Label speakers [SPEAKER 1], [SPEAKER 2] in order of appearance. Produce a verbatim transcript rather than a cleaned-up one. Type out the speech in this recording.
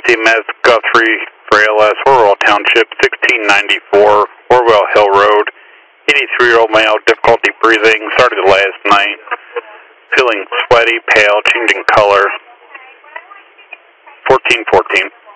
[SPEAKER 1] Team S Guthrie for A L S, Orwell Township, sixteen ninety-four, Orwell Hill Road. eighty-three-year-old male, difficulty breathing, started last night. Feeling sweaty, pale, changing color. fourteen fourteen.